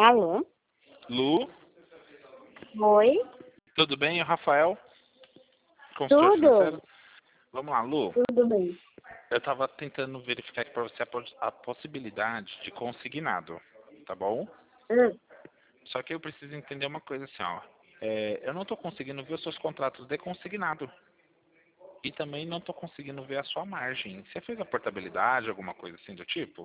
Alô? Lu, Oi? tudo bem? É o Rafael, consultor financeiro. Tudo? Vamos lá, Lu. Tudo bem. Eu estava tentando verificar aqui para você a possibilidade de consignado, tá bom? Hum. Só que eu preciso entender uma coisa assim, ó. Eu não estou conseguindo ver os seus contratos de consignado. E também não estou conseguindo ver a sua margem. Você fez a portabilidade, alguma coisa assim do tipo?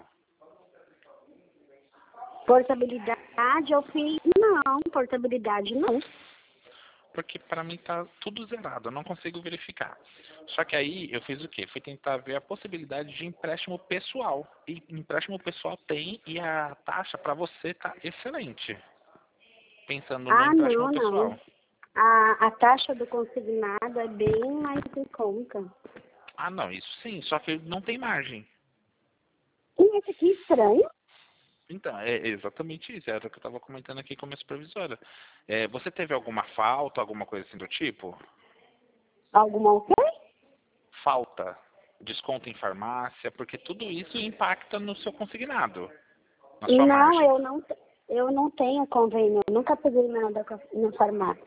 Portabilidade eu fiz? Não, portabilidade não. Porque para mim tá tudo zerado, eu não consigo verificar. Só que aí eu fiz o quê? Fui tentar ver a possibilidade de empréstimo pessoal. E empréstimo pessoal tem e a taxa para você tá excelente. Pensando no Ah, empréstimo não, não. pessoal. A taxa do consignado é bem mais em conta. Ah, não, isso sim, só que não tem margem. E esse aqui estranho? Então, é exatamente isso, era o que eu estava comentando aqui com a minha supervisora. Você teve alguma falta, alguma coisa assim do tipo? Alguma o quê? Falta, desconto em farmácia, porque tudo isso impacta no seu consignado, na sua Não, margem. eu não tenho convênio. Eu nunca peguei nada na farmácia.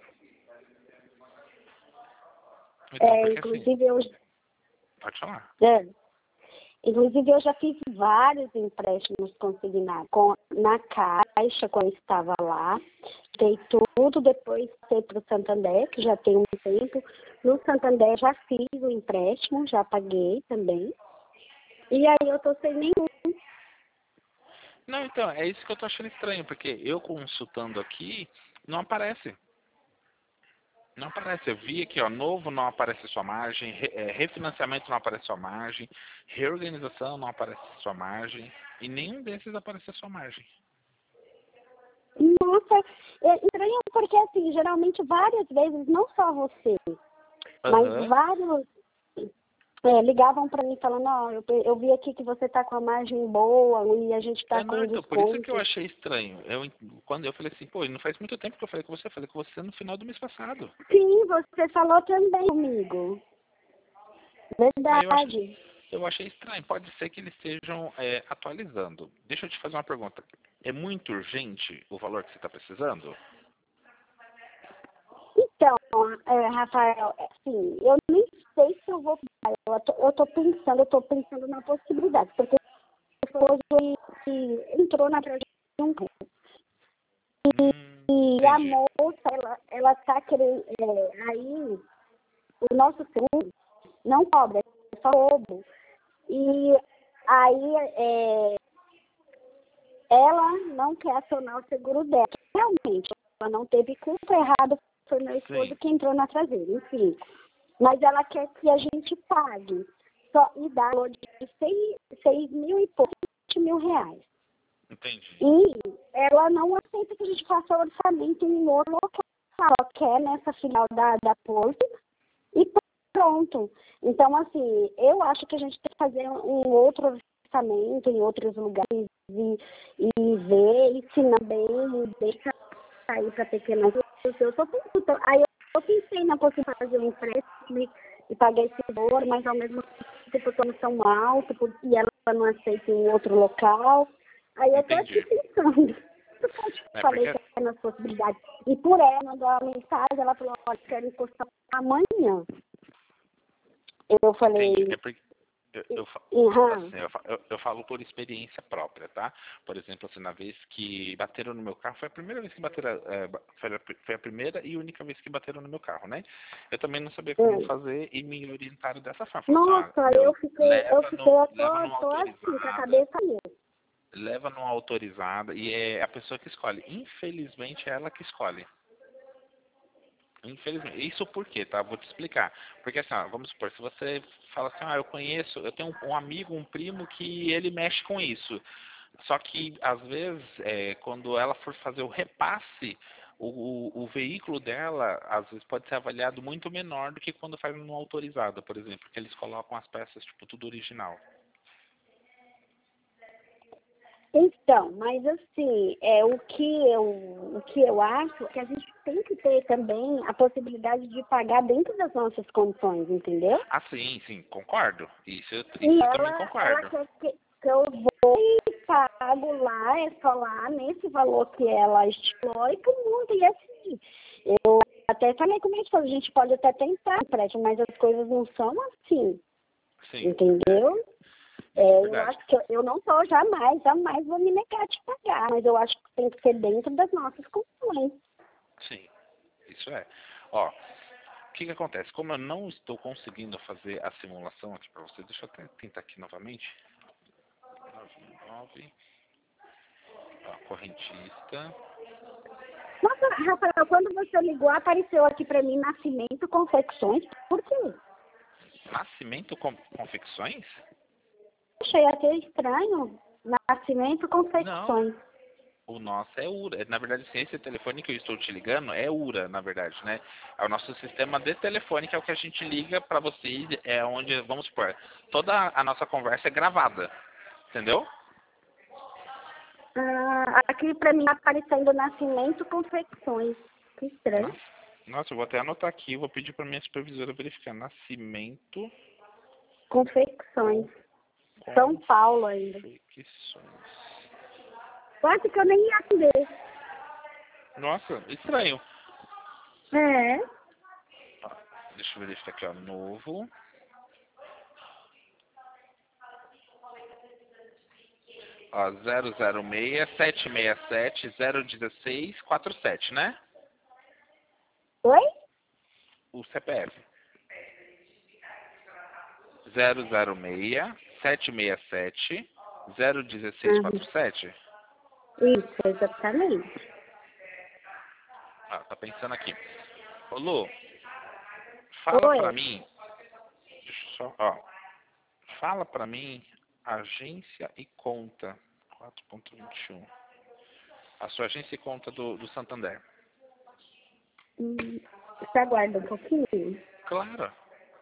Então, porque assim, Inclusive pode falar. é, inclusive, eu já fiz vários empréstimos consignados na Caixa, quando eu estava lá. Fiz tudo, depois fui para o Santander, que já tem um tempo. No Santander já fiz o empréstimo, já paguei também. E aí eu estou sem nenhum. Não, então, é isso que eu tô achando estranho, porque eu consultando aqui, não aparece. Não aparece. Eu vi aqui, ó, novo não aparece sua margem, refinanciamento não aparece sua margem, reorganização não aparece sua margem, e nenhum desses aparece a sua margem. Nossa, é estranho porque, assim, geralmente várias vezes, não só você, mas Aham. vários ligavam para mim falando, ó, eu vi aqui que você está com a margem boa e a gente está Não, com então, por isso que eu desconto. achei estranho. Quando eu falei assim, pô, não faz muito tempo que eu falei com você no final do mês passado. Sim, você falou também comigo. Aí Verdade. eu achei estranho. Pode ser que eles estejam atualizando. Deixa eu te fazer uma pergunta. É muito urgente o valor que você está precisando? Então, Rafael, assim, eu nem sei se eu vou pagar. Eu tô pensando na possibilidade, porque hoje ele entrou na trajetória de um carro. E a Entendi. moça, ela tá querendo, aí, o nosso seguro não cobra, é só roubo. E aí, ela não quer acionar o seguro dela. Realmente, ela não teve culpa errada, foi meu esposo Sim, que entrou na traseira, enfim. Mas ela quer que a gente pague. Só, e dá valor de 6 mil e pouco, 20 mil reais. entendi. E ela não aceita que a gente faça orçamento em outro local. Ela só quer nessa filial da Porto e pronto. Então, assim, eu acho que a gente tem que fazer um outro orçamento em outros lugares e ver, ensinar bem, e deixar sair para pequenas. Eu sou consulta. Aí eu pensei na possibilidade de fazer um empréstimo e pagar esse valor, mas ao mesmo tempo eu estou no tão alto e ela não aceita em outro local. Aí eu tô aqui Entendi. pensando. Eu te É falei porque que era nas possibilidades. E por ela mandou uma mensagem, ela falou, olha, quero encostar amanhã. Eu entendi. falei, É porque aham, assim, eu falo por experiência própria, tá? Por exemplo, assim, na vez que bateram no meu carro, foi a primeira vez que bateram, foi a primeira e única vez que bateram no meu carro, né? Eu também não sabia como fazer e me orientaram dessa forma. Falaram assim, nossa, ó, meu, eu fiquei, leva no tô assim, com a autorizada, cabeça mesmo. leva no autorizada e é a pessoa que escolhe. Infelizmente é ela que escolhe. Infelizmente. Isso por quê, tá? Vou te explicar. Porque assim, ó, vamos supor, se você fala assim, eu conheço, eu tenho um amigo, um primo que ele mexe com isso. Só que, às vezes, quando ela for fazer o repasse, o veículo dela, às vezes, pode ser avaliado muito menor do que quando faz no autorizado, por exemplo, porque eles colocam as peças, tipo, tudo original. Então, mas assim, o que eu acho é que a gente tem que ter também a possibilidade de pagar dentro das nossas condições, entendeu? Ah, sim, sim, concordo. E Isso eu também ela concordo. quer que. que eu vou e pago lá, é só lá, nesse valor que ela estipulou e pro mundo. E assim, eu até falei com minha esposa, a gente pode até tentar empréstimo, mas as coisas não são assim, Sim. entendeu? É Eu verdade. acho que eu não sou jamais vou me negar a te pagar, mas eu acho que tem que ser dentro das nossas condições. Sim, isso é. Ó, o que que acontece? Como eu não estou conseguindo fazer a simulação aqui para você, deixa eu até tentar aqui novamente. 99, ó, correntista. Nossa, Rafael, quando você ligou, apareceu aqui para mim Nascimento Confecções. Por quê? Nascimento Confecções? Achei até estranho. Nascimento Não. Confecções. O nosso é URA. Na verdade, sim, esse telefone que eu estou te ligando é URA, na verdade, né? É o nosso sistema de telefone, que é o que a gente liga para vocês, é onde, vamos supor, toda a nossa conversa é gravada, entendeu? Ah, aqui para mim aparecendo Nascimento Confecções. Que estranho. Nossa, eu vou até anotar aqui, vou pedir para minha supervisora verificar. Nascimento Confecções. São Paulo ainda. Confecções. Quase que eu nem ia atender. Nossa, estranho. É. Ó, deixa eu verificar aqui, ó, novo. Ó, 006-767-016-47, né? Oi? O CPF. 006-767-016-47. Isso, exatamente. Ah, tá pensando aqui. Ô, Lu, fala Oi. pra mim. Deixa eu só, ó. Fala pra mim, agência e conta. 4.21. A sua agência e conta do Santander. Você aguarda um pouquinho? Claro.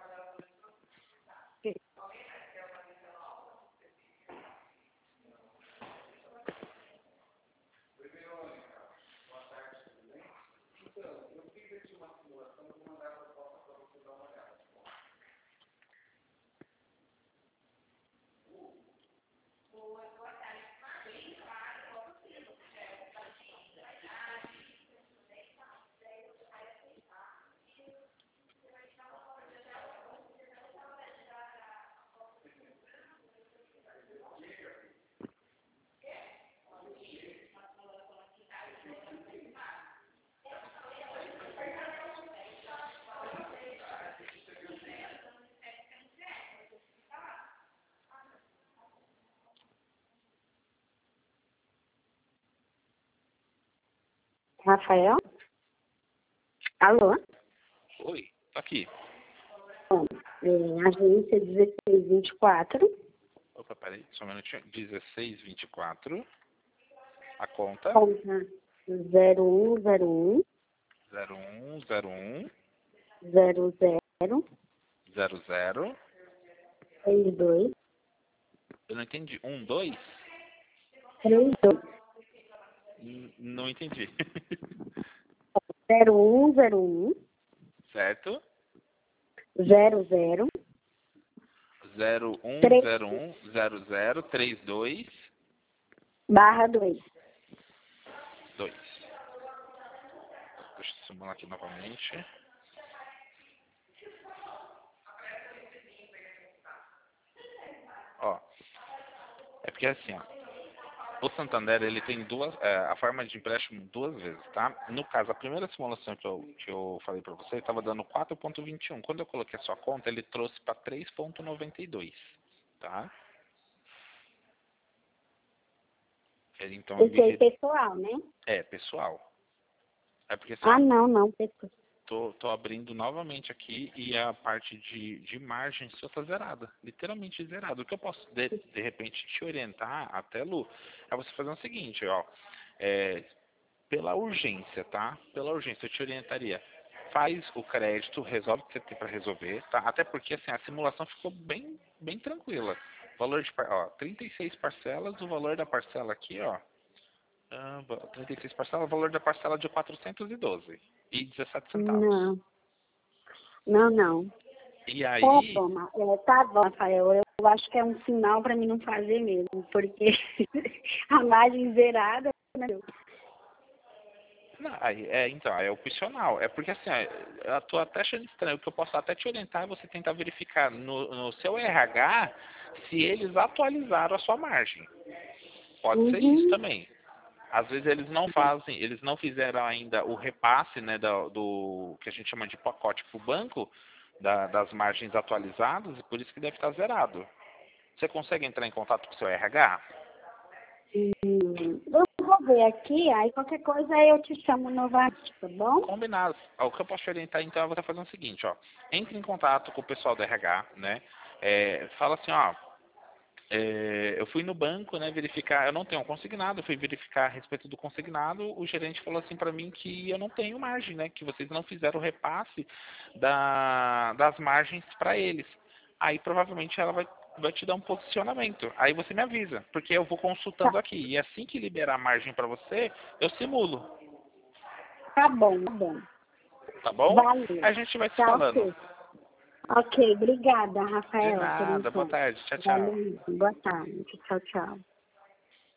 Rafael? Alô? Oi, tô aqui. Bom, agência 1624, Opa, peraí, só um minutinho. 1624. A conta. conta 0101 0101 00 00. 32 Eu não entendi. 12? 32 Não entendi. 0101 Certo? 00 01010032 barra 2. 2. Deixa eu simular aqui novamente. Ó, é porque assim, ó, o Santander ele tem a forma de empréstimo duas vezes, tá? No caso, a primeira simulação que eu falei para você estava dando 4.21. Quando eu coloquei a sua conta, ele trouxe para 3.92, tá? Então Esse aí pessoal, né? é pessoal. É porque assim, Ah, ó, não, pessoal. tô abrindo novamente aqui e a parte de margem só tá zerada. Literalmente zerada. O que eu posso, de repente, te orientar até, Lu, é você fazer o seguinte, ó. Pela urgência, tá? Pela urgência, eu te orientaria. Faz o crédito, resolve o que você tem para resolver, tá? Até porque, assim, a simulação ficou bem tranquila. Valor de, ó, 36 parcelas, o valor da parcela aqui, ó. 36 parcelas, o valor da parcela de 412 e 17 centavos. Não. E Tá aí, bom, tá bom, Rafael. eu acho que é um sinal para mim não fazer mesmo, porque a margem zerada, né? Não, então, é opcional. É porque assim, ó, eu tô até achando estranho. O que eu posso até te orientar é você tentar verificar no seu RH se eles atualizaram a sua margem. Pode ser isso Uhum. também. Às vezes eles não fazem, eles não fizeram ainda o repasse, né, do que a gente chama de pacote para o banco, das margens atualizadas, e por isso que deve estar zerado. Você consegue entrar em contato com o seu RH? Eu vou ver aqui, aí qualquer coisa eu te chamo novamente, tá bom? Combinado. Ó, o que eu posso te orientar então é você fazer o seguinte, ó. Entre em contato com o pessoal do RH, né? Fala assim, ó. Eu fui no banco, né, verificar, eu não tenho um consignado, eu fui verificar a respeito do consignado, o gerente falou assim para mim que eu não tenho margem, né, que vocês não fizeram o repasse das margens para eles. Aí provavelmente ela vai te dar um posicionamento. Aí você me avisa, porque eu vou Tá, consultando aqui. E assim que liberar a margem para você, eu simulo, tá bom, tá bom. tá bom? Valeu. A gente vai se Tá falando. ok. Ok, obrigada, De Rafael, por nada, boa enquanto. tarde, tchau, tchau. Valeu, boa tarde. Tchau, tchau.